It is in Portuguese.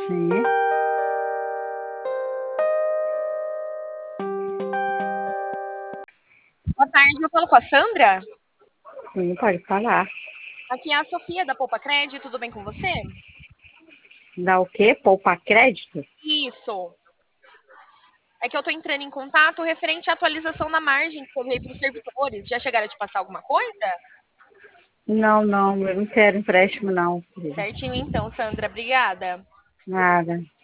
Sim, Boa tarde, eu falo com a Sandra. sim, pode falar. Aqui é a Sofia da Poupa Crédito, tudo bem com você? Dá o quê? Poupar crédito? Isso. É que eu tô entrando em contato referente à atualização da margem que teve aí para os servidores. Já chegaram a te passar alguma coisa? Não, eu não quero empréstimo, não, filho. Certinho então, Sandra, obrigada. Nada.